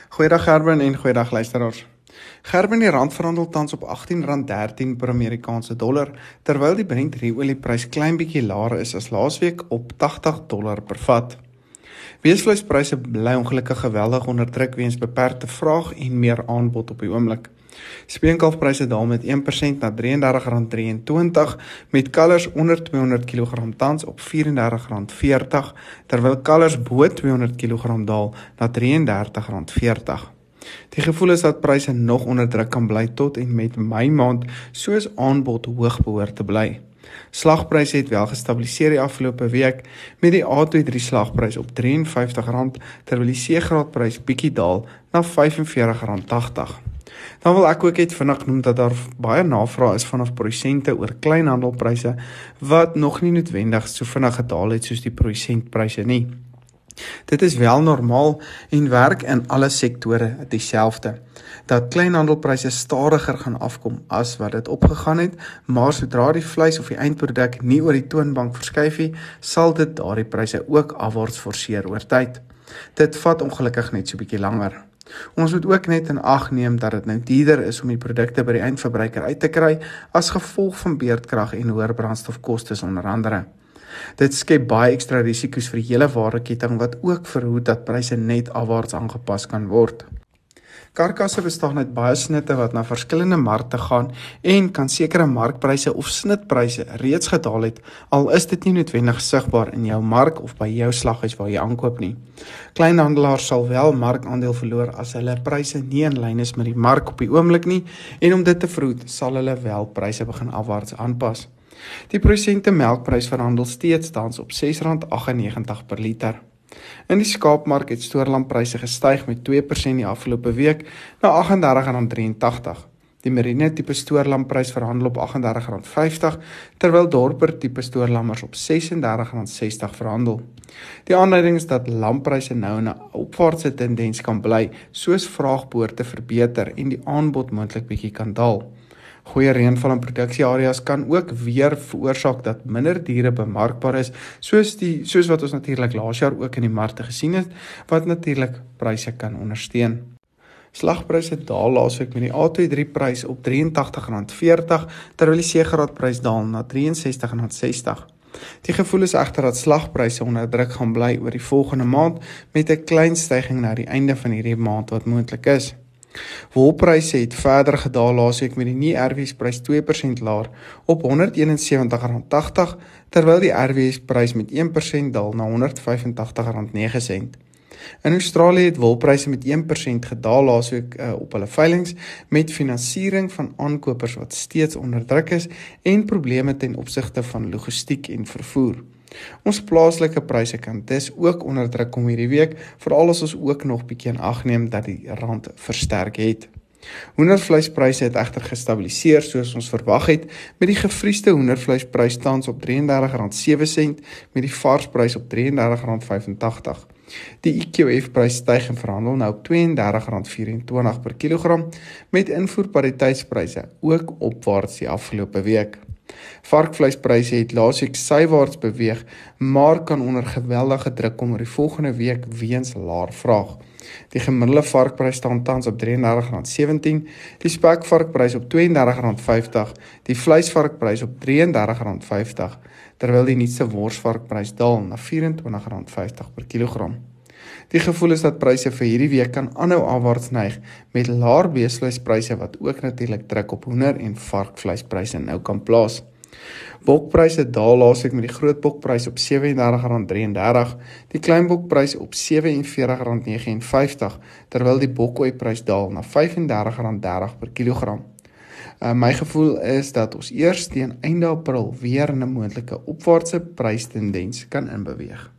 Goeiedag Gerben en goeiedag luisteraars. Gerben, die rand verhandel tans op R18.13 per Amerikaanse dollar, terwyl die Brent olieprys klein bietjie laer is as laasweek op $80 per vat. Weesvleispryse bly ongelukkig geweldig onder druk weens beperkte vraag en meer aanbod op die oomblik. Speenkalfpryse daal met 1% na R33.23, met kalvers onder 200 kg tans op R34.40, terwyl kalvers bo 200 kg daal na R33.40. Die gevoel is dat pryse nog onder druk kan bly tot en met Mei maand, soos aanbod hoog behoort te bly. Slagpryse het wel gestabiliseer die afgelope week, met die A23 slagprys op R53, terwyl die C-graadprys bietjie daal na R45.80. Dan wil ek ook net vinnig noem dat daar baie navraag is vanaf produsente oor kleinhandelpryse wat nog nie noodwendig so vinnig gedaal het soos die produsentpryse nie. Dit is wel normaal en werk in alle sektore dieselfde, dat kleinhandelpryse stadiger gaan afkom as wat dit opgegaan het, maar sodra die vleis of die eindproduk nie oor die toonbank verskuif nie, sal dit daardie pryse ook afwaarts forceer oor tyd. Dit vat ongelukkig net so bietjie langer. Ons moet ook net in ag neem dat dit nou duurder is om die produkte by die eindverbruiker uit te kry as gevolg van beerdkrag en hoër brandstofkostes onder andere. Dit skep baie ekstra risiko's vir die hele waardeketting wat ook verhoed dat pryse net afwaarts aangepas kan word. Karkasse bestaan uit baie snitte wat na verskillende markte gaan en kan sekere markpryse of snitpryse reeds gedaal het, al is dit nie noodwendig sigbaar in jou mark of by jou slaghuis waar jy aankoop nie. Kleinhandelaars sal wel markandeel verloor as hulle pryse nie in lyn is met die mark op die oomblik nie, en om dit te verhoed sal hulle wel pryse begin afwaarts aanpas. Die produsente melkprys verhandel steeds tans op R6.98 per liter. In die skaapmark het stoorlampryse gestyg met 2% die afgelope week na R38.83. Die Merino tipe stoorlamprys verhandel op R38.50, terwyl dorper tipe stoorlammers op R36.60 verhandel. Die aanleiding is dat lampryse nou in 'n opwaartse tendens kan bly, soos vraag behoort te verbeter en die aanbod moontlik bietjie kan daal. Goeie reënval in produksieareas kan ook weer veroorsaak dat minder diere bemarkbaar is, soos wat ons natuurlik laas jaar ook in die markte gesien het, wat natuurlik pryse kan ondersteun. Slagpryse daal laasweek met die A23 prys op R83.40, terwyl die C-graadprys daal na R63.60. Die gevoel is egter dat slagpryse onder druk gaan bly oor die volgende maand, met 'n klein styging na die einde van hierdie maand wat moontlik is. Wolpryse het verder gedaal laasweek met die nie-RWS-prys 2% laer op R171.80, terwyl die RWS-prys met 1% daal na R185.09. In Australië het wolpryse met 1% gedaal laasweek op hulle veilings, met finansiering van aankopers wat steeds onder druk is en probleme ten opsigte van logistiek en vervoer. Ons plaaslike pryse kan dus ook onder druk kom hierdie week, veral as ons ook nog bietjie in ag neem dat die rand versterk het. Hoendervleispryse het egter gestabiliseer soos ons verwag het, met die gevriesde hoendervleisprys tans op R33.07, met die varsprys op R33.85. Die IQF-prys styg en verhandel nou op R32.24 per kilogram, met invoerpariteitspryse ook opwaarts die afgelope week. Varkvleispryse het laasweek sywaarts beweeg, maar kan onder geweldige druk kom oor die volgende week weens laer vraag. Die gemiddelde varkprys staan tans op R33.17, die spekvarkprys op R32.50, die vleisvarkprys op R33.50, terwyl die nuutste worsvarkprys daal na R24.50 per kilogram. Die gevoel is dat pryse vir hierdie week kan aanhou afwaarts neig, met laer beesvleispryse wat ook natuurlik druk op hoender- en varkvleispryse nou kan plaas. Bokpryse daal laasweek met die groot bokprys op R37.33, die klein bokprys op R47.59, terwyl die bokoeiprys daal na R35.30 per kilogram. My gevoel is dat ons eers teen einde April weer in 'n moontlike opwaartse prystendens kan inbeweeg.